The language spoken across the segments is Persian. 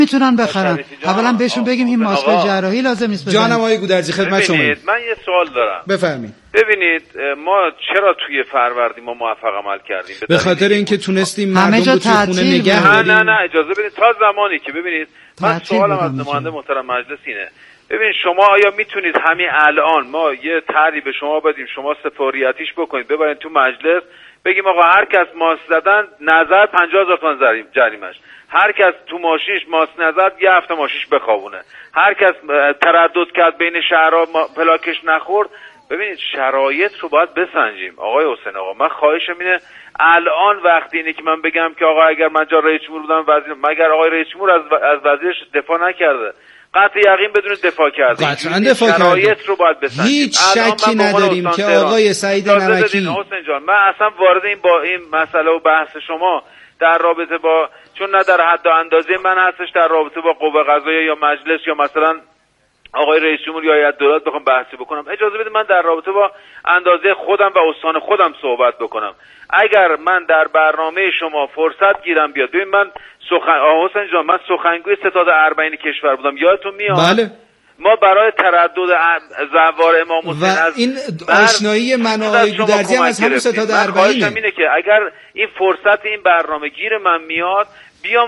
میتونن بخرن. اولا بهشون بگیم این ماسک جراحی لازم نیست بزنید. جانم آقای گودرزی خدمت شما. من یه سوال دارم. بفرمایید. ببینید ما چرا توی فروردین ما موفق عمل کردیم؟ به خاطر اینکه تونستیم مردم رو توی خونه نگه داریم. نه اجازه بدید تا زمانی که ببینید من سوالم از نماینده محترم مجلس اینه. ببین شما آیا میتونید همین الان ما یه طرحی به شما بدیم، شما سفاریتیش بکنید ببرید تو مجلس، بگیم آقا هر کس ماسک زدن نظر 50,000 تومان جریمش، هر کس تو ماشینش ماسک نزد یه هفته ماشینش بخوابونه، هر کس تردد کرد بین شهرها پلاکش نخورد. ببینید شرایط رو باید بسنجیم. آقای حسین آقا من خواهشم اینه الان وقتی اینه که من بگم که آقا اگر من جا رئیس جمهور بودم مگر آقای رئیس جمهور از وزیرش دفاع نکرده؟ قطع یقین بدون دفاع کرده. قطعا دفاع کرده. شرایط رو باید بسنجیم. هیچ شکی نداریم که آقای سعید نمکی. حسین جان من اصلا وارد این مسئله و بحث شما در رابطه با چون نه در حد و اندازه من هستش در رابطه با قوه قضاییه یا مجلس یا مثلا آقای رئیس جمهور یا هیئت دولت بخوام بحثی بکنم. اجازه بده من در رابطه با اندازه خودم و استان خودم صحبت بکنم. اگر من در برنامه شما فرصت گیرم بیاد، ببین من حسین جان من سخنگوی ستاد اربعین کشور بودم، یادتون میاد؟ بله. ما برای تردد زوار امام حسین از این آشنایی من و آقای گودرزی هم از همون ستاد اربعینه. اینه که اگر این فرصت این برنامه گیر من میاد بیام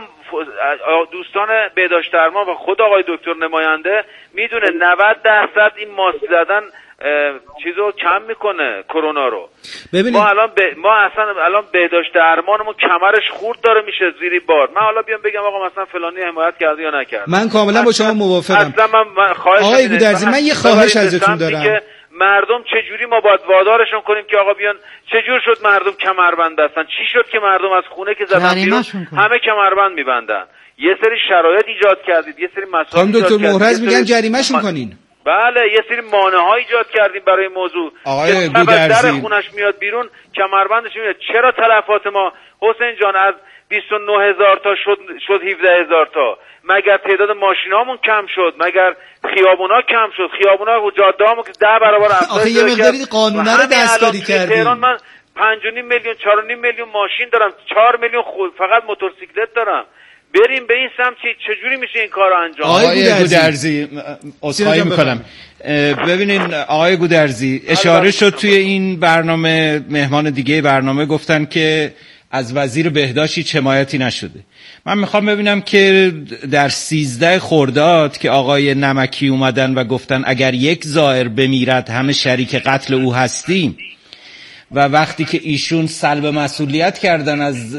دوستان بهداشت درمان و خود آقای دکتر نماینده میدونه 90% این ماسک زدن چیزو کم میکنه کرونا رو. ببینید ما الان بهداشت درمانمون کمرش خورد داره میشه زیری بار. من حالا بیام بگم آقا مثلا فلانی حمایت کرده یا نکرده. من کاملا با شما موافقم. اصلا من خواهش آقای گودرزی من یه خواهش ازتون دارم که مردم چجوری ما باید وادارشون کنیم که آقا بیان. چجور شد مردم کمربند هستن؟ چی شد که مردم از خونه که زدن بیرون همه کمربند میبندن؟ یه سری شرایط ایجاد کردید، یه سری مسائل ایجاد کردید. دکتر مهرز میگن جریمه‌شون کنین. بله یه سری مانع‌ها ایجاد کردیم برای موضوع. آقای گودرزی در خونش میاد بیرون کمربندش میاد. چرا تلفات ما حسین جان از 29,000 تا شد 17,000 تا؟ مگر تعداد ماشینامون کم شد؟ مگر خیابونا کم شد؟ خیابونا و جاده‌هامون که 10 برابر افزایش آخه یه مقداری قانونا رو دستکاری کردیم. تهران من 5.5 میلیون 4.5 میلیون ماشین دارم، 4 میلیون فقط موتورسیکلت دارم. بریم به این سمت چجوری میشه این کارو انجام؟ آقای گودرزی عذرخواهی میکنم. ببینین آقای گودرزی اشاره شد توی این برنامه، مهمان دیگه برنامه گفتن که از وزیر بهداشت هیچ حمایتی نشده. من میخوام ببینم که در 13 خرداد که آقای نمکی اومدن و گفتن اگر یک زائر بمیرد همه شریک قتل او هستیم، و وقتی که ایشون سلب مسئولیت کردن از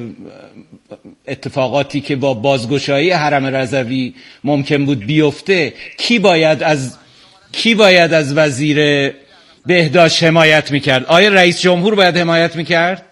اتفاقاتی که با بازگشایی حرم رضوی ممکن بود بیفته، کی باید از وزیر بهداشت حمایت میکرد؟ آیا رئیس جمهور باید حمایت میکرد؟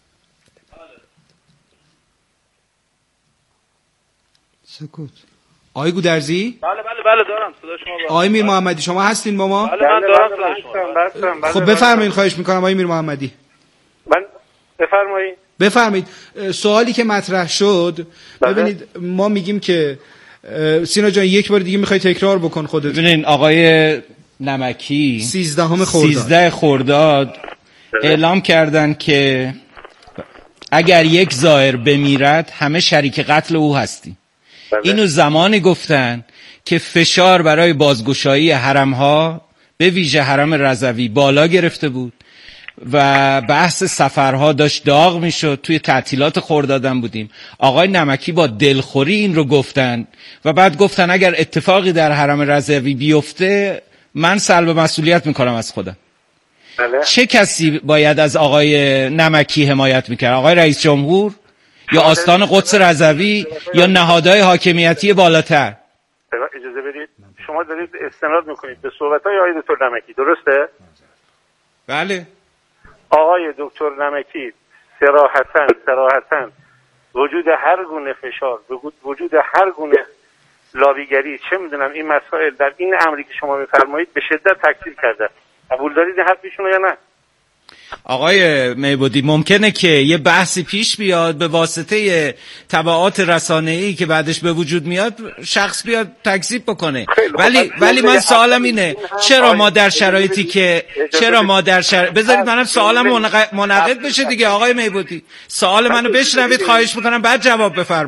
سکوت. آقای گودرزی؟ بله دارم صدا شما. آقای میر محمدی شما هستین با ما؟ بله من دارم صدا شما. خب بفرمایید، خواهش میکنم آقای میر محمدی. من بفرمایید. سوالی که مطرح شد، ببینید ما میگیم که سینا جان یک بار دیگه میخوای تکرار بکن خودت. ببینین آقای نمکی 13 خرداد اعلام کردن که اگر یک زائر بمیرد همه شریک قتل او هستیم. اینو زمانی گفتن که فشار برای بازگشایی حرم‌ها به ویژه حرم رضوی بالا گرفته بود و بحث سفرها داشت داغ میشد. توی تعطیلات خردادم بودیم. آقای نمکی با دلخوری این رو گفتن و بعد گفتن اگر اتفاقی در حرم رضوی بیفته من سلب مسئولیت میکنم از خودم. چه کسی باید از آقای نمکی حمایت میکرد؟ آقای رئیس جمهور یا آستان قدس رضوی یا نهادهای حاکمیتی بالاتر؟ اجازه بدید، شما دارید استناد میکنید به صحبت‌های آقای دکتر نمکی، درسته؟ بله. آقای دکتر نمکی صراحتاً وجود هر گونه فشار، وجود هر گونه لابیگری، چه میدونم این مسائل در این امری که شما میفرمایید به شدت تکثیر کرده. قبول دارید این حرفشون یا نه؟ آقای میبودی ممکنه که یه بحثی پیش بیاد به واسطه تبعات رسانه‌ای که بعدش به وجود میاد شخص بیاد تکذیب بکنه. ولی من سوالم اینه چرا ما در شرایطی که بذارید منم سوالم منعقد بشه دیگه. آقای میبودی سوال منو بشنوید خواهش میکنم بعد جواب بفرمایید.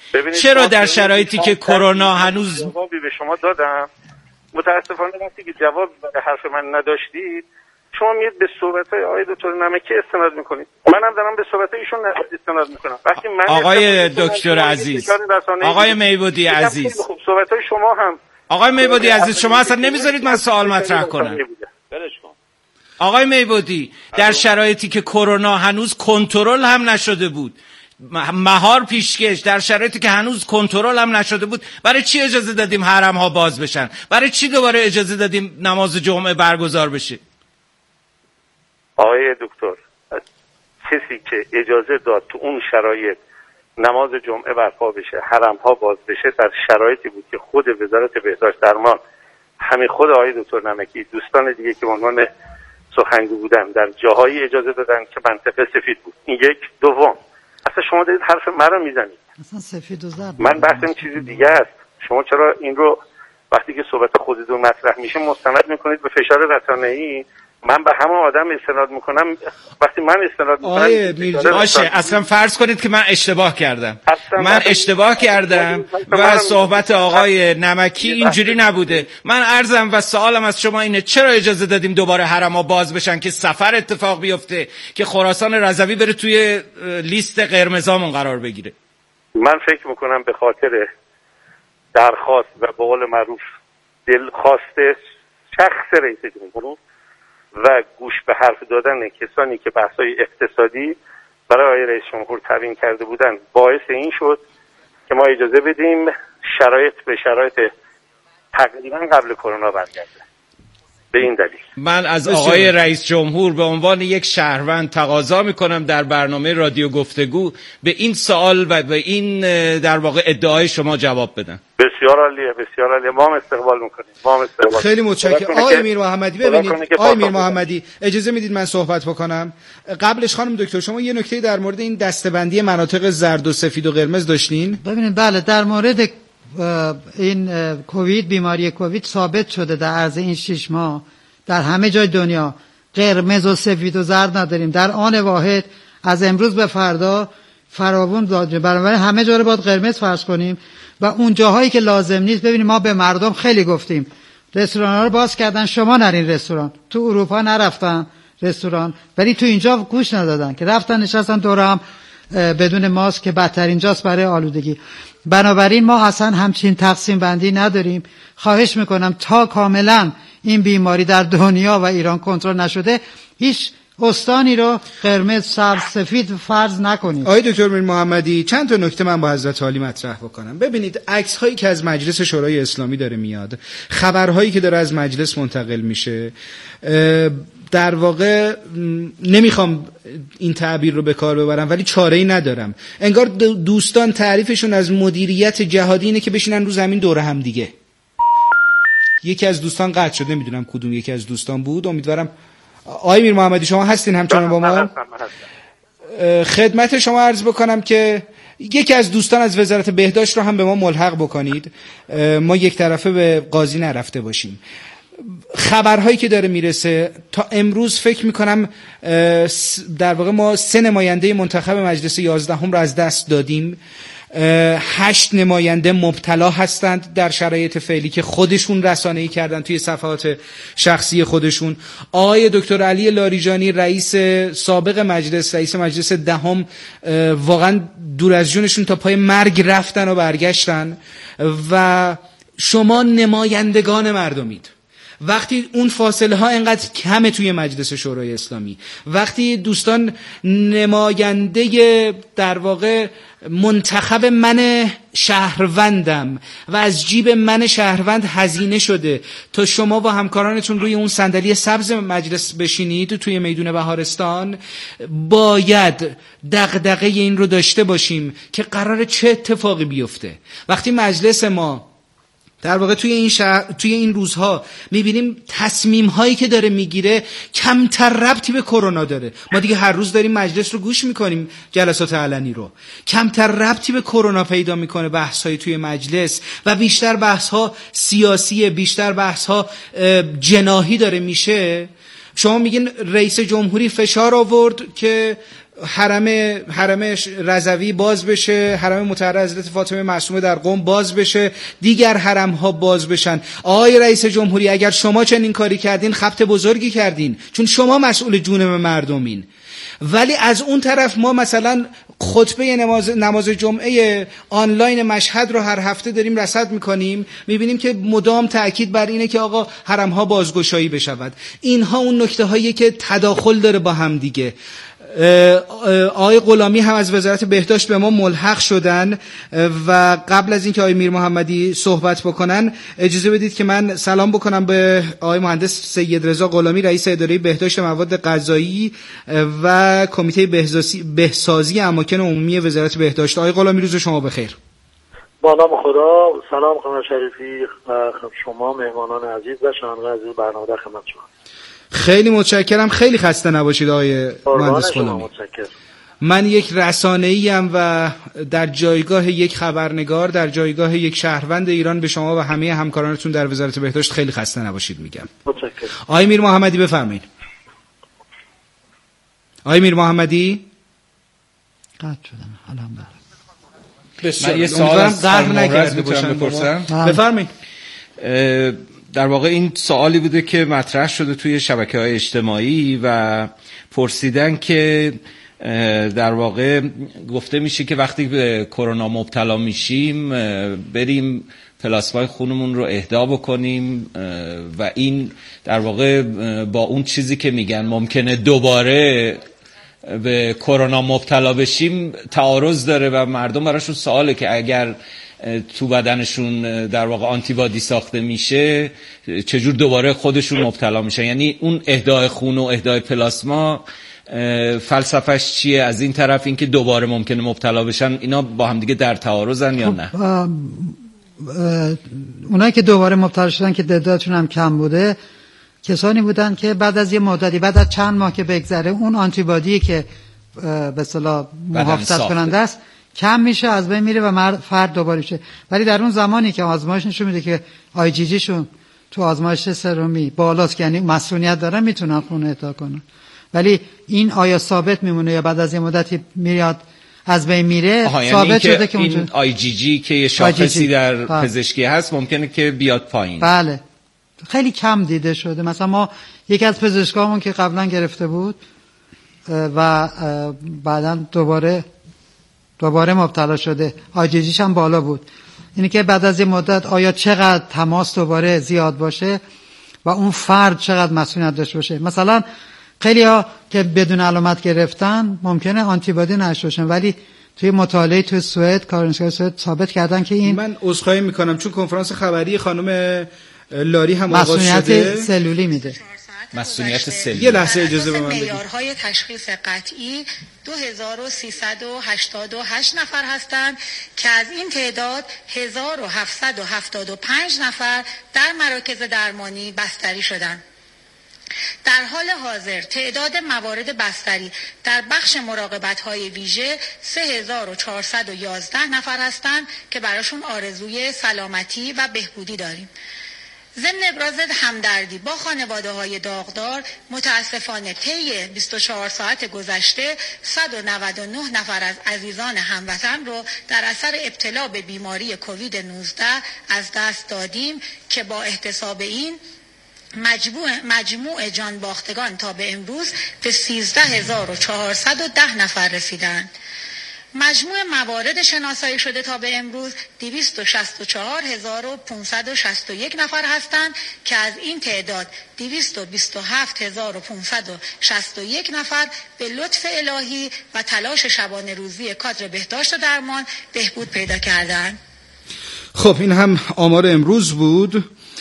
چرا در شرایطی که کرونا هنوز جوابی به شما دادم، متاسفانه وقتی که جواب به حرف من نداشتید شما میاد به صحبت‌های آقای دکتر نمکی استناد میکنید. منم دارم به صحبت‌های ایشون استناد میکنم. وقتی من آقای دکتر عزیز، آقای میبودی عزیز، خب صحبت‌های شما هم آقای میبودی عزیز، شما اصلا نمیذارید من سوال مطرح کنم. آقای میبودی، در شرایطی که کرونا هنوز کنترل هم نشده بود، مهار پیشکش، در شرایطی که هنوز کنترل هم نشده بود، برای چی اجازه دادیم حرم ها باز بشن؟ برای چی دوباره اجازه دادیم نماز جمعه برگزار بشه؟ آقای دکتر، کسی که اجازه داد تو اون شرایط نماز جمعه برپا بشه، حرم ها باز بشه، در شرایطی بود که خود وزارت بهداشت درمان، همین خود آقای دکتر نمکی، دوستان دیگه که عنوان سخنگو بودن، در جاهایی اجازه دادن که منطقه سفید بود. این یک. دوم، اصلا شما دارید حرف مرا میزنید. اصلا سفید و زرد. من بحثم چیز دیگه است. شما چرا این رو وقتی که صحبت خودتون مطرح میشه مستند میکنید به فشار رسانه‌ای؟ من به همون آدم استناد میکنم. وقتی من استناد میکنم باشه، اصلا فرض کنید که من اشتباه کردم، من اشتباه کردم و صحبت آقای نمکی اینجوری نبوده. من عرضم و سوالم از شما اینه چرا اجازه دادیم دوباره حرم‌ها باز بشن که سفر اتفاق بیفته، که خراسان رضوی بره توی لیست قرمزامون قرار بگیره؟ من فکر میکنم به خاطر درخواست و به قول معروف دلخواسته شخص رئیس جمهور و گوش به حرف دادن کسانی که بحث‌های اقتصادی برای آقای رئیس جمهور تعیین کرده بودن، باعث این شد که ما اجازه بدیم شرایط به شرایط تقریبا قبل کرونا برگرده. به این دلیل من از آقای رئیس جمهور به عنوان یک شهروند تقاضا میکنم در برنامه رادیو گفتگو به این سوال و به این در واقع ادعای شما جواب بدن. بسیار عالیه، بسیار عالیه. ما هم استقبال میکنیم. خیلی متشکرم. آقای میر محمدی، ببینید آقای میر محمدی، اجازه میدید من صحبت بکنم؟ قبلش خانم دکتر شما یه نکته در مورد این دسته‌بندی مناطق زرد و سفید و قرمز داشتین؟ ببینید بله، در مورد این کووید، بیماری کووید ثابت شده در عرض این 6 ماه در همه جای دنیا قرمز و سفید و زرد نداریم. در آن واحد از امروز به فردا فراوون داده، بنابراین همه جا رو باید قرمز فرض کنیم و اون جاهایی که لازم نیست، ببینیم ما به مردم خیلی گفتیم رستوران ها رو باز کردن، شما نرین رستوران. تو اروپا نرفتن رستوران ولی تو اینجا گوش ندادن که رفتن نشستن دور هم بدون ماسک که بدترین جاست برای آلودگی. بنابراین ما اصلا همچین تقسیم بندی نداریم. خواهش میکنم تا کاملا این بیماری در دنیا و ایران کنترل نشده هیچ استانی رو قرمز، سبز، سفید فرض نکنید. آقای دکتر میر محمدی، چند تا نکته من با حضرت عالی مطرح بکنم. ببینید عکس هایی که از مجلس شورای اسلامی داره میاد، خبرهایی که داره از مجلس منتقل میشه، در واقع نمیخوام این تعبیر رو به کار ببرم ولی چاره‌ای ندارم. انگار دوستان تعریفشون از مدیریت جهادی اینه که بشینن رو زمین دور هم دیگه. یکی از دوستان قطع شد، نمیدونم کدوم یکی از دوستان بود، امیدوارم. آقای میر محمدی شما هستین همچنان با ما؟ خدمت شما عرض بکنم که یکی از دوستان از وزارت بهداشت رو هم به ما ملحق بکنید، ما یک طرفه به قاضی نرفته باشیم. خبرهایی که داره میرسه تا امروز فکر میکنم در واقع ما 3 نماینده منتخب مجلس 11 رو از دست دادیم. 8 نماینده مبتلا هستند در شرایط فعلی که خودشون رسانه‌ای کردن توی صفحات شخصی خودشون. آقای دکتر علی لاریجانی رئیس سابق مجلس، رئیس مجلس 10 واقعا دور از جونشون تا پای مرگ رفتن و برگشتن و شما نمایندگان مردمید. وقتی اون فاصله ها اینقدر کمه توی مجلس شورای اسلامی، وقتی دوستان نماینده در واقع منتخب من شهروندم و از جیب من شهروند هزینه شده تا شما و همکارانتون روی اون صندلی سبز مجلس بشینید توی میدون بهارستان، باید دغدغه این رو داشته باشیم که قراره چه اتفاقی بیفته. وقتی مجلس ما در واقع توی این روزها میبینیم تصمیم هایی که داره میگیره کمتر ربطی به کرونا داره. ما دیگه هر روز داریم مجلس رو گوش میکنیم، جلسات علنی رو، کمتر ربطی به کرونا پیدا میکنه بحث های توی مجلس و بیشتر بحث ها سیاسیه، بیشتر بحث ها جناحی داره میشه. شما میگین رئیس جمهوری فشار آورد که حرم رضوی باز بشه، حرم مطهر حضرت فاطمه معصومه در قم باز بشه، دیگر حرم ها باز بشن. آقای رئیس جمهوری اگر شما چنین کاری کردین خبط بزرگی کردین، چون شما مسئول جون مردمین. ولی از اون طرف ما مثلا خطبه نماز جمعه آنلاین مشهد رو هر هفته داریم رصد میکنیم، میبینیم که مدام تأکید بر اینه که آقا حرم ها بازگشایی بشود. اینها اون نکته هایی که تداخل داره با هم دیگه. آقای غلامی هم از وزارت بهداشت به ما ملحق شدن و قبل از اینکه آقای میر محمدی صحبت بکنن اجازه بدید که من سلام بکنم به آقای مهندس سید رضا غلامی، رئیس اداره بهداشت مواد غذایی و کمیته بهسازی اماکن عمومی وزارت بهداشت. آقای غلامی روز شما بخیر. با نام خدا. سلام خانم شریفی و شما مهمانان عزیز و شنوندگان عزیز برنامه در خدمت شما. خیلی متشکرم. خیلی خسته نباشید آقای مهندس غلامی. من یک رسانه‌ای ام و در جایگاه یک خبرنگار، در جایگاه یک شهروند ایران به شما و همه همکارانتون در وزارت بهداشت خیلی خسته نباشید میگم. متشکرم. آقای میر محمدی بفرمایید. آقای میر محمدی قطع شدم. الحمدلله. من یه سوال از نکرده باشم بپرسم. بفرمایید. در واقع این سوالی بوده که مطرح شده توی شبکه‌های اجتماعی و پرسیدن که در واقع گفته میشه که وقتی به کرونا مبتلا میشیم بریم پلاسمای خونمون رو اهدا بکنیم و این در واقع با اون چیزی که میگن ممکنه دوباره به کرونا مبتلا بشیم تعارض داره و مردم براشون سواله که اگر تو بدنشون در واقع آنتیبادی ساخته میشه چجور دوباره خودشون مبتلا میشن. یعنی اون اهدای خون و اهدای پلاسما فلسفهش چیه؟ از این طرف این که دوباره ممکنه مبتلا بشن، اینا با هم دیگه در تعارضن یا نه؟ اونایی که دوباره مبتلا شدن که تعدادشون هم کم بوده کسانی بودن که بعد از یه مدتی، بعد از چند ماه که بگذره، اون آنتیبادی که به اصطلاح محافظت کننده است کم میشه، از بین میره و فرد دوباره میشه. ولی در اون زمانی که آزمایش نشون میده که آی جی جی شون تو آزمایش سرومی بالاست، یعنی مسئولیت دارن، میتونن خون اهدا کنن. ولی این آیا ثابت میمونه یا بعد از یه مدتی میاد از بین میره؟ ثابت شده که این آی جی جی که یه شاخصی در پزشکی هست ممکنه که بیاد پایین. بله، خیلی کم دیده شده. مثلا ما یکی از پزشکامون که قبلا گرفته بود و بعداً دوباره مبتلا شده، آی جی جیش هم بالا بود. یعنی که بعد از یه مدت آیا چقدر تماس دوباره زیاد باشه و اون فرد چقدر مسئولیت داشته باشه. مثلا خیلی ها که بدون علامت گرفتن ممکنه آنتیبادی نشته باشن، ولی توی مطالعه توی سوئد، کارنسکای سوئد ثابت کردن که این، من عذرخواهی میکنم چون کنفرانس خبری خانم لاری هم آغاز شده، مسئولیت سلولی میده. مسئولیت سلولی. یه لحظه اجازه به من بدید. معیارهای تشخیص قطعی 2388 نفر هستند که از این تعداد 1775 نفر در مراکز درمانی بستری شدند. در حال حاضر تعداد موارد بستری در بخش مراقبت‌های ویژه 3411 نفر هستند که براشون آرزوی سلامتی و بهبودی داریم. ضمن ابراز همدردی با خانواده‌های داغدار، متاسفانه طی 24 ساعت گذشته 199 نفر از عزیزان هموطن رو در اثر ابتلا به بیماری کووید 19 از دست دادیم که با احتساب این مجموع جان باختگان تا به امروز به 13410 نفر رسیدند. مجموع موارد شناسایی شده تا به امروز 264561 نفر هستند که از این تعداد 227561 نفر به لطف الهی و تلاش شبانه روزی کادر بهداشت و درمان بهبود پیدا کردند. خب این هم آمار امروز بود.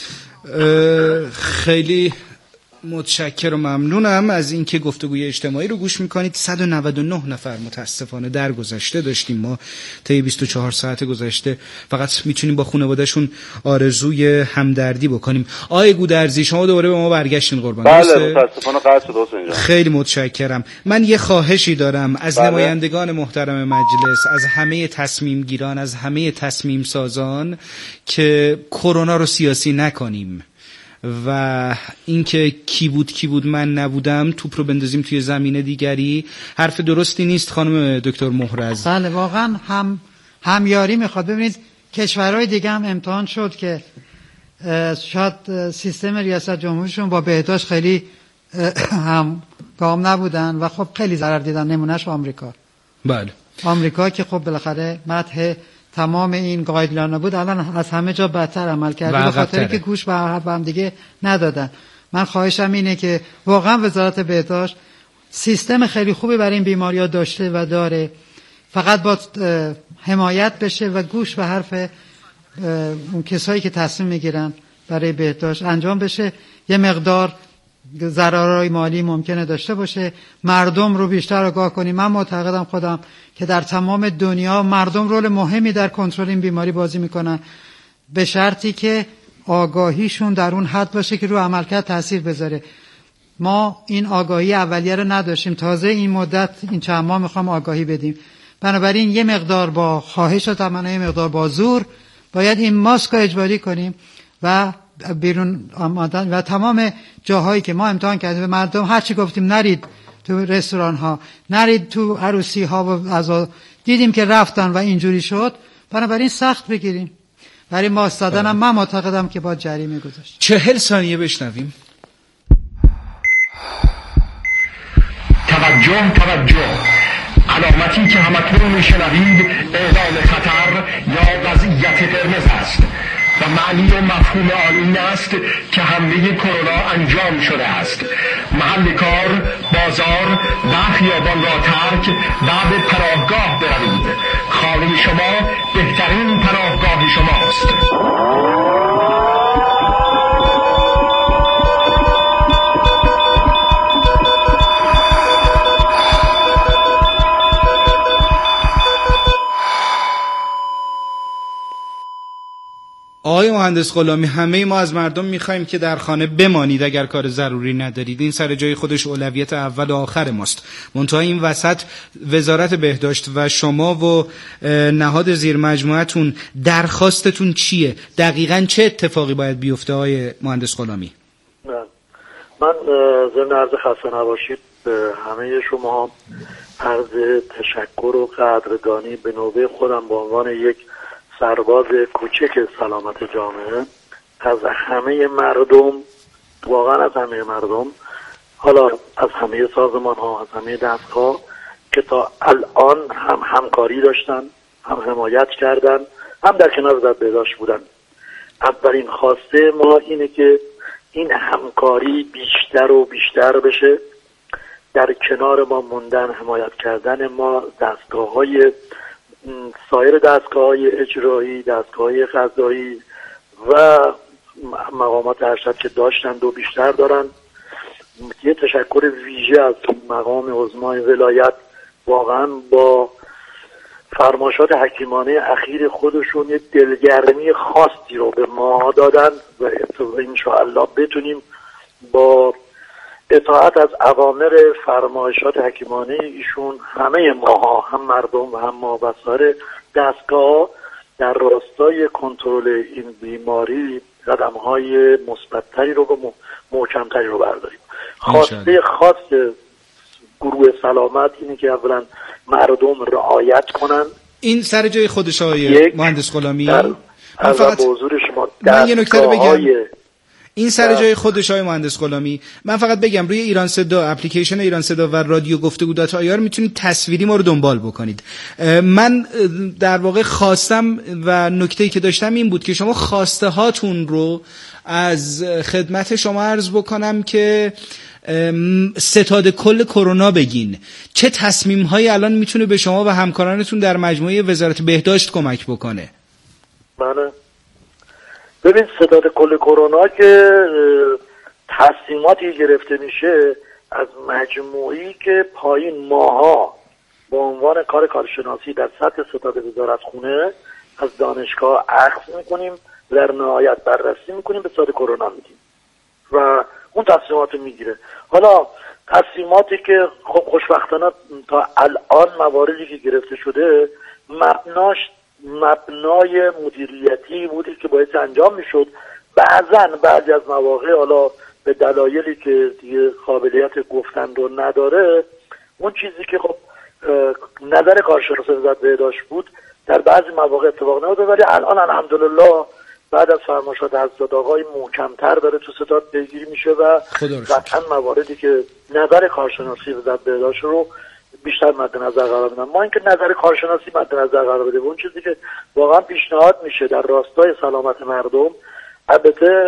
خیلی متشکرم و ممنونم از اینکه گفتگوی اجتماعی رو گوش میکنید. 199 نفر متاسفانه در گذشته داشتیم ما طی 24 ساعت گذشته. فقط میتونیم با خانواده‌شون آرزوی همدردی بکنیم. آقای گودرزی شما دوباره به ما برگشتین قربان. بله متاسفانه قطع شد حسین جان. خیلی متشکرم. من یه خواهشی دارم از نمایندگان محترم مجلس، از همه تصمیم گیران، از همه تصمیم سازان که کرونا رو سیاسی نکنیم و اینکه کی بود من نبودم توپ رو بندازیم توی زمینه دیگری حرف درستی نیست خانم دکتر مهرز. بله واقعا همیاری میخواد. ببینید کشورهای دیگه هم امتحان شد که شاید سیستم ریاست جمهوریشون با بهداشت خیلی هم گام نبودن و خب خیلی ضرر دیدن. نمونهش آمریکا. بله آمریکا که خب بالاخره مدح تمام این گایدلاین بود الان از همه جا بدتر عمل کرده به خاطر که گوش به هم دیگه ندادن. من خواهشم اینه که واقعا وزارت بهداشت سیستم خیلی خوبی برای این بیماری‌ها داشته و داره، فقط با حمایت بشه و گوش به حرف اون کسایی که تصمیم میگیرن برای بهداشت انجام بشه. یه مقدار ضررهای مالی ممکنه داشته باشه، مردم رو بیشتر آگاه کنیم. من معتقدم خودم که در تمام دنیا مردم رول مهمی در کنترل این بیماری بازی میکنن، به شرطی که آگاهیشون در اون حد باشه که رو عملکرد تاثیر بذاره. ما این آگاهی اولیه رو نداشتیم، تازه این مدت این چند ماه میخوام آگاهی بدیم. بنابراین یه مقدار با خواهش و تمنا، یه مقدار با زور باید این ماسک رو اجباری کنیم و بیرون آمدن و تمام جاهایی که ما امتحان کردیم به مردم هرچی گفتیم نرید تو رستوران ها، نرید تو عروسی ها و عزا، دیدیم که رفتن و اینجوری شد. بنابراین سخت بگیریم. برای ماسک دادن هم من معتقدم که با جریمه گذاشت. 40 ثانیه بشنویم. توجه علامتی که همکنون میشنوید اعلام خطر یا وضعیت قرمز است و معنی و مفهوم آن این است که حمله کرونا انجام شده است. محل کار، بازار و خیابان را ترک و به پناهگاه بروید. خانه شما بهترین پناهگاه شماست. آقای مهندس غلامی، همه ما از مردم میخوایم که در خانه بمانید اگر کار ضروری ندارید. این سر جای خودش اولویت اول و آخر ماست. منتها این وسط وزارت بهداشت و شما و نهاد زیر مجموعتون درخواستتون چیه؟ دقیقاً چه اتفاقی باید بیفته آقای مهندس غلامی؟ من ضمن عرض خسته نباشید به همه شما عرض تشکر و قدردانی به نوبه خودم به عنوان یک سرباز کوچک سلامت جامعه از همه مردم، واقعا از همه مردم، حالا از همه سازمان ها، از همه دستگاه که تا الان هم همکاری داشتن، هم حمایت کردن، هم در کنار وزارت بهداشت بودن. اولین خواسته ما اینه که این همکاری بیشتر و بیشتر بشه، در کنار ما موندن، حمایت کردن ما، دستگاه‌های سایر دستگاه‌های اجرایی، دستگاه‌های قضایی و مقامات ارشد که داشتند و بیشتر دارن. یه تشکر ویژه از مقام عظمای ولایت، واقعا با فرمایشات حکیمانه اخیر خودشون یه دلگرمی خاصی رو به ما دادن و انشاءالله بتونیم با اطاعت از اوامر فرمایشات حکیمانه ایشون همه ماها، هم مردم و هم ما و سایر دستگاه، در راستای کنترل این بیماری قدم‌های مثبت‌تری رو و محکم‌تری رو برداریم. خواسته خاص گروه سلامت اینه که اولا مردم رعایت کنن. این سر جای خودش آقای مهندس غلامی. من یه نکته رو بگم. این سر جای خودش های مهندس غلامی. من فقط بگم روی ایران صدا، اپلیکیشن ایران صدا و رادیو گفتگو دات آی آر میتونید تصویری ما رو دنبال بکنید. من در واقع خواستم و نکته‌ای که داشتم این بود که شما خواسته هاتون رو از خدمت شما عرض بکنم که ستاد کل کرونا بگین. چه تصمیم هایی الان میتونه به شما و همکارانتون در مجموعه وزارت بهداشت کمک بکنه؟ بله، ببین ستاد کل کرونا که تصمیماتی گرفته میشه از مجموعی که پایین ماها به عنوان کارشناسی در سطح ستاد وزارت خونه از دانشگاه اخذ میکنیم، در نهایت بررسی میکنیم، به ستاد کرونا میدیم و اون تصمیمات رو میگیره. حالا تصمیماتی که خب خوشبختانه تا الان مواردی که گرفته شده مبنای مدیریتی بودی که باید انجام میشد بعضی از مواقع حالا به دلایلی که دیگه قابلیت گفتن رو نداره، اون چیزی که خب نظر کارشناس وزارت بهداشت بود در بعضی مواقع اتفاق نمیفته، ولی الان الحمدلله بعد از فرمایشات حضرت آقای محکم‌تر داره تو ستاد پیگیری میشه و قطعا مواردی که نظر کارشناسی وزارت بهداشت رو بیشتر مد نظر قرار بدن. ما اینکه نظر کارشناسی مد نظر قرار بده، اون چیزی که واقعا پیشنهاد میشه در راستای سلامت مردم، البته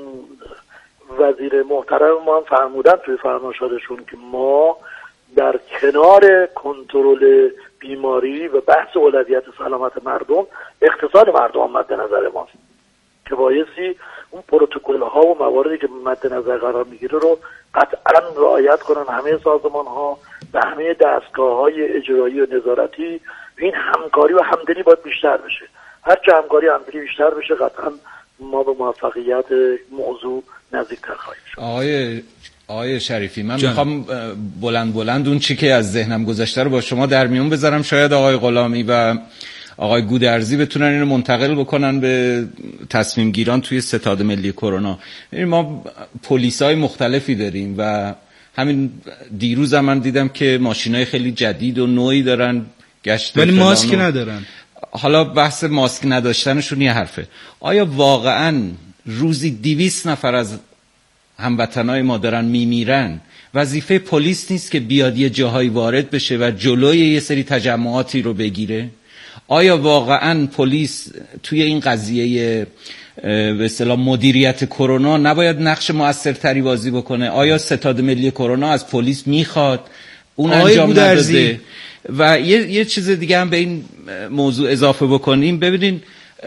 وزیر محترم ما هم فرمودن توی فرمایشاتشون که ما در کنار کنترل بیماری و بحث اولویت سلامت مردم، اقتصاد مردم مد نظر ماست که بایستی اون پروتکل ها و مواردی که مد نظر قرار میگیره رو قطعا رعایت کنن همه سازمان ها و همه دستگاه های اجرایی و نظارتی. این همکاری و همدلی باید بیشتر بشه. هرچه همکاری و همدلی بیشتر بشه قطعا ما به موفقیت موضوع نزدیکتر خواهیم شد. آقای شریفی، من میخوام بلند اون چی که از ذهنم گذشته رو با شما در میون بذارم. شاید آقای غلامی و آقای گودرزی بتونن اینو منتقل بکنن به تصمیم گیران توی ستاد ملی کرونا. ما پلیسای مختلفی داریم و همین دیروز من دیدم که ماشینای خیلی جدید و نوعی دارن گشت، ولی ماسک ندارن. حالا بحث ماسک نداشتنشون یه حرفه. آیا واقعاً روزی 200 نفر از هموطنای ما دارن میمیرن؟ وظیفه پلیس نیست که بیاد یه جاهایی وارد بشه و جلوی یه سری تجمعاتی رو بگیره؟ آیا واقعاً پلیس توی این قضیه به اصطلاح مدیریت کرونا نباید نقش موثرتری بازی بکنه؟ آیا ستاد ملی کرونا از پلیس میخواد اون انجام نداده؟ و یه چیز دیگه هم به این موضوع اضافه بکنیم. ببینین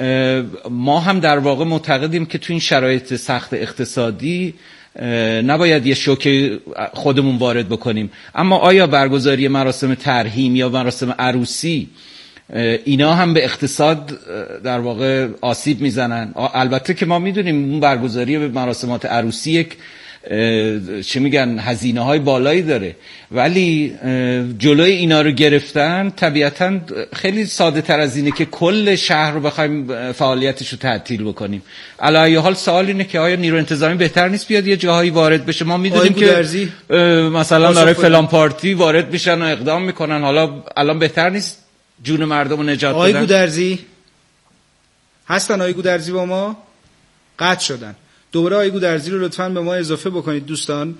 ما هم در واقع معتقدیم که تو این شرایط سخت اقتصادی نباید یه شوک خودمون وارد بکنیم، اما آیا برگزاری مراسم ترحیم یا مراسم عروسی اینا هم به اقتصاد در واقع آسیب میزنن؟ البته که ما میدونیم اون برگزاری به مراسمات عروسی یک چه میگن هزینه‌های بالایی داره، ولی جلوی اینا رو گرفتن طبیعتاً خیلی ساده تر از اینه که کل شهر رو بخوایم فعالیتش رو تعطیل بکنیم. علی ای حال سوال اینه که آیا نیرو انتظامی بهتر نیست بیاد یه جاهایی وارد بشه؟ ما میدونیم که مثلا برای فلان پارتی وارد میشن و اقدام میکنن، حالا الان بهتر نیست جون مردم رو نجات بدن؟ آقای گودرزی هستن؟ آقای گودرزی با ما قطع شدن. دوباره آقای گودرزی رو لطفاً به ما اضافه بکنید دوستان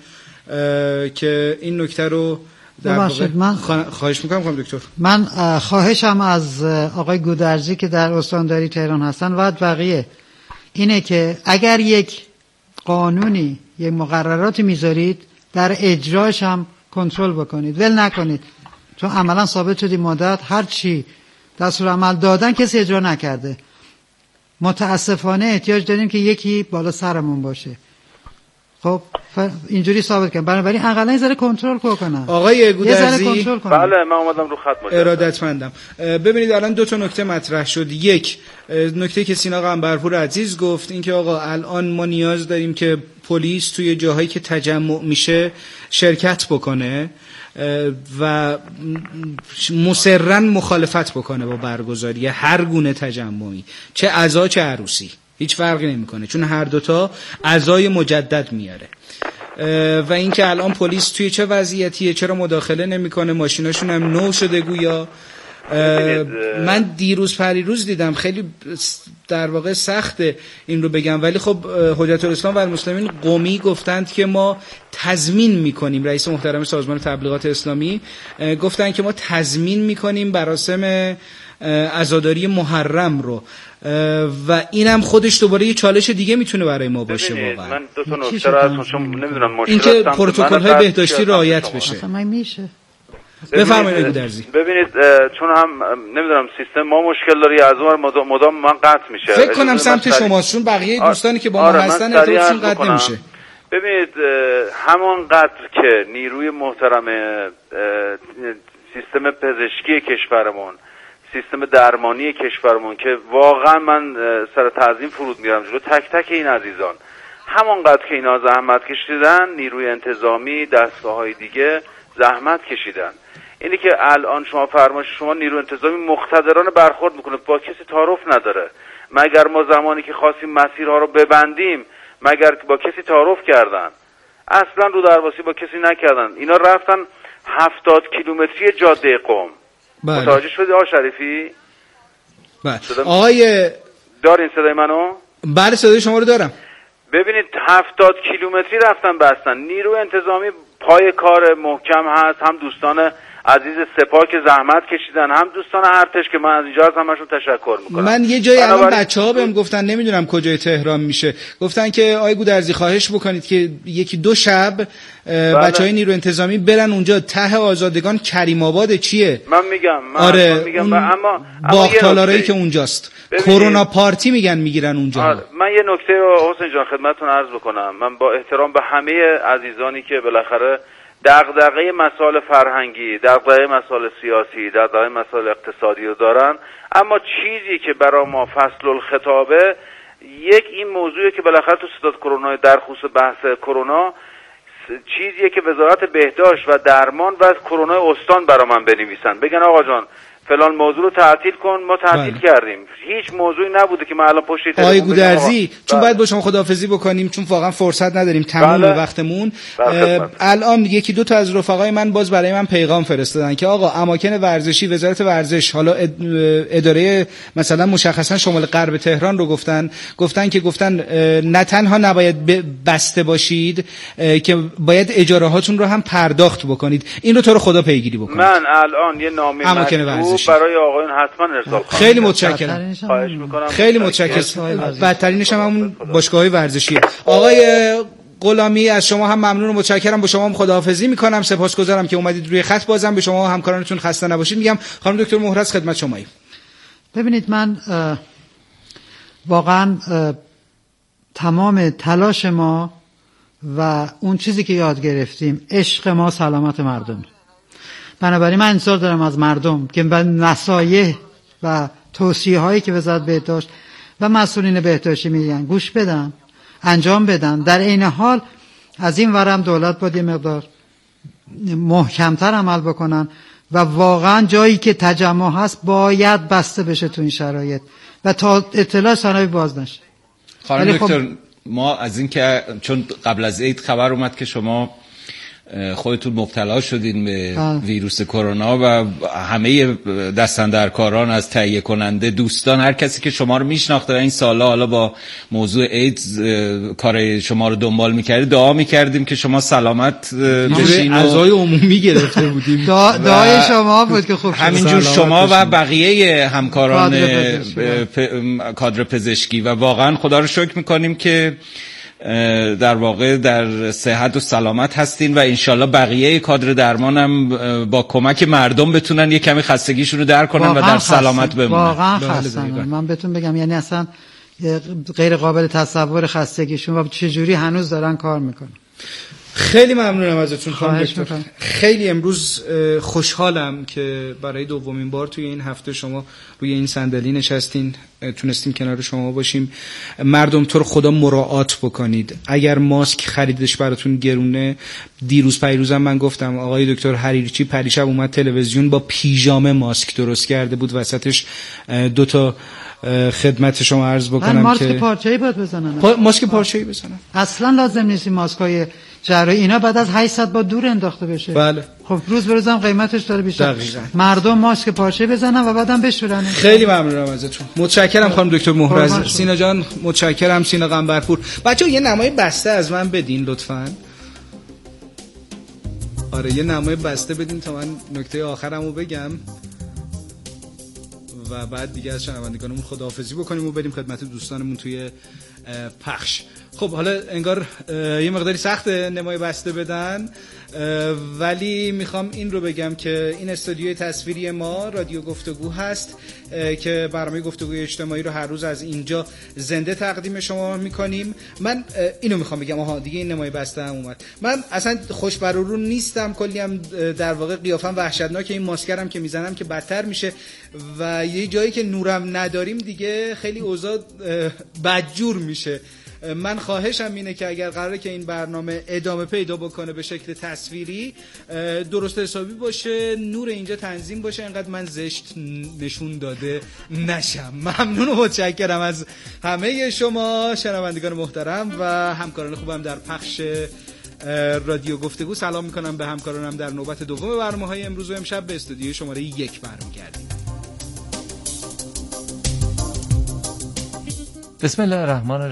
که این نکته رو در واقع خواهش میکنم دکتر. من خواهشم از آقای گودرزی که در استانداری تهران هستن و بقیه اینه که اگر یک قانونی یک مقرراتی میذارید در اجراش هم کنترل بکنید، ول نکنید، چون عملا ثابت شد این مدت هر چی دستور عمل دادن کسی اجرا نکرده. متاسفانه احتیاج داریم که یکی بالا سرمون باشه. خب اینجوری ثابت کنم، بنابراین حداقل این ذره کنترل کنن. آقای گودرزی بله من اومدم رو خط مجدد. ارادتمندم. ببینید الان دو تا نکته مطرح شد. یک نکته که سینا قنبرپور عزیز گفت، این که آقا الان ما نیاز داریم که پلیس توی جاهایی که تجمع میشه شرکت بکنه و مصرراً مخالفت بکنه با برگزاری هر گونه تجمعی، چه عزا چه عروسی، هیچ فرقی نمیکنه، چون هر دوتا عزای مجدد میاره. و اینکه الان پلیس توی چه وضعیتیه، چرا مداخله نمیکنه، ماشیناشون هم نو شده گویا. من دیروز پریروز دیدم، خیلی در واقع سخته این رو بگم، ولی خب حجت الاسلام و المسلمین قمی گفتند که ما تضمین میکنیم، رئیس محترم سازمان تبلیغات اسلامی گفتند که ما تضمین میکنیم مراسم عزاداری محرم رو، و اینم خودش دوباره یه چالش دیگه میتونه برای ما باشه. واقعا من دو تا نکته رو از چون نمیدونم مشکل اینکه پروتکل‌های بهداشتی رعایت بشه. اصلا میشه. بفرمایید گودرزی. ببینید چون هم نمیدونم سیستم ما مشکل داره از اون مدام من قطع میشه. فکر کنم سمت شماست، چون بقیه دوستانی که با ما هستن ارتباطشون قطع نمیشه. ببینید همان قدر که نیروی محترم سیستم پزشکی کشورمون، سیستم درمانی کشورمون که واقعا من سر تعظیم فرود میارم جلو تک تک این عزیزان، همانقدر که اینا زحمت کشیدن، نیروی انتظامی، دستگاه‌های دیگه زحمت کشیدن. اینی که الان شما فرمایش شما نیروی انتظامی مقتدرانه برخورد میکنه، با کسی تعارف نداره. مگر ما زمانی که خواستیم مسیرها رو ببندیم مگر با کسی تعارف کردن؟ اصلا رو درواسی با کسی نکردن. اینا رفتن 70 کیلومتری جاده قم. متوجه شدی آقا شریفی؟ بله. آقای دارین صدای منو؟ بله صدای شما رو دارم. ببینید 70 کیلومتری رفتن بستن. نیرو انتظامی پای کار محکم هست، هم دوستان عزیز سپاه که زحمت کشیدن، هم دوستان ارتش که من از اینجا از همشون تشکر میکنم. من یه جایی الان بچه‌ها بهم گفتن، نمیدونم کجای تهران میشه، گفتن که آقای گودرزی خواهش بکنید که یکی دو شب بچهای نیرو انتظامی برن اونجا ته آزادگان کریم آباد چیه؟ من میگم اما باختالارایی که اونجاست کرونا پارتی میگیرن اونجا. من یه نکته رو حسین جان خدمتتون عرض بکنم. من با احترام به همه عزیزانی که بالاخره دغدغه مسائل فرهنگی، دغدغه مسائل سیاسی، دغدغه مسائل اقتصادی رو دارن، اما چیزی که برای ما فصل الخطابه این موضوعی که بالاخره تو ستاد کرونا در خصوص بحث کرونا چیزیه که وزارت بهداشت و درمان و کرونا استان برای من بنویسن، بگن آقا جان فلان موضوع رو تعطیل کن. ما تعطیل کردیم، هیچ موضوعی نبوده که من الان پشت تلفن آقای گودرزی چون باید با شما خداحافظی بکنیم چون واقعا فرصت نداریم، تمام وقتمون. الان یکی دو تا از رفقای من باز برای من پیغام فرستادن که آقا اماکن ورزشی وزارت ورزش، حالا اداره مثلا مشخصا شمال غرب تهران رو گفتن که نه تنها نباید بسته باشید که باید اجاره هاتون رو هم پرداخت بکنید. این رو تو رو خدا پیگیری بکنید. من الان یه نامه برای آقایون حتما ارسال کنم. خیلی متشکرم. خواهش میکنم. خیلی متشکرم. بدترینش هم همون باشگاه‌های ورزشیه. آقای غلامی از شما هم ممنون و متشکرم، با شما هم خداحافظی میکنم، سپاسگزارم که اومدید روی خط. بازم به شما و همکارانتون خسته نباشید میگم. خانم دکتر مهرز خدمت شماییم. ببینید من واقعا تمام تلاش ما و اون چیزی که یاد گرفتیم، عشق ما سلامت مردم. بنابراین من انتظار دارم از مردم که به نصایح و توصیه هایی که وزارت بهداشت و مسئولین بهداشتی میگن گوش بدن، انجام بدن. در این حال از این ورم دولت باید یه مقدار محکمتر عمل بکنن و واقعا جایی که تجمع هست باید بسته بشه تو این شرایط و تا اطلاع ثانوی باز نشه. خانم دکتر ما از این که چون قبل از عید خبر اومد که شما خودتون مبتلا شدین به ویروس کرونا و همه دستاندرکاران از تهیه کننده، دوستان، هر کسی که شما رو میشناخته و این سالا حالا با موضوع ایدز کار شما رو دنبال میکرد، دعا میکردیم که شما سلامت بشین. اعضای عمومی گرفته بودیم. دعای شما بود که خوب همینجور شما و بقیه همکاران کادر پزشکی و واقعا خدا رو شکر میکنیم که در واقع در صحت و سلامت هستین و انشالله بقیه کادر درمان هم با کمک مردم بتونن یه کمی خستگیشون رو در کنن و در سلامت بمونن. واقعا خستن. من بهتون بگم یعنی اصلا غیر قابل تصور خستگیشون و چجوری هنوز دارن کار میکنن. خیلی ممنونم ازتون خانم دکتر. خیلی امروز خوشحالم که برای دومین بار توی این هفته شما روی این صندلی نشستین، تونستیم کنار شما باشیم. مردم تو رو خدا مراعات بکنید. اگر ماسک خریدش براتون گرونه، دیروز پیروزم من گفتم آقای دکتر حریرچی پریشب اومد تلویزیون با پیژامه ماسک درست کرده بود، وسطش دو تا خدمت شما عرض بکنم ماسک پارچه‌ای باید بزنن. ماسک پارچه‌ای بزنن. اصلا لازم نیست ماسکای جراحی اینا بعد از 800 با دور انداخته بشه. بله. خب روز به روزم قیمتش داره بیشتر. مردم ماسک پارچه‌ای بزنن و بعدم بشورن. خیلی ممنونم ازتون. متشکرم خانم دکتر مهرز. سینا جان متشکرم. سینا قنبرپور. بچه‌ها یه نمای بسته از من بدین لطفاً. آره یه نمای بسته بدین تا من نکته آخرمو بگم و بعد دیگه از شنوندگانمون خداحافظی بکنیم و بریم خدمت دوستانمون توی پخش. خب حالا انگار یه مقداری سخته نمای بسته بدن، ولی میخوام این رو بگم که این استودیوی تصویری ما رادیو گفتگو هست که برنامه گفتگوی اجتماعی رو هر روز از اینجا زنده تقدیم شما میکنیم. من اینو میخوام بگم، دیگه این نمای بسته هم اومد. من اصلا خوش برورون نیستم، کلی هم در واقع قیافم وحشتناکه، این ماسکرم که میزنم که بدتر میشه و یه جایی که نورم نداریم دیگه خیلی اوضاع بدجور میشه. من خواهشم اینه که اگر قراره که این برنامه ادامه پیدا بکنه به شکل تصویری درست حسابی باشه، نور اینجا تنظیم باشه، اینقدر من زشت نشون داده نشم. ممنون و متشکرم از همه شما شنوندگان محترم و همکاران خوبم در پخش رادیو گفتگو. سلام میکنم به همکارانم در نوبت دوم برنامه‌های امروز و امشب. به استودیو شماره 1 برمیگردیم. بسم الله الرحمن الرحیم.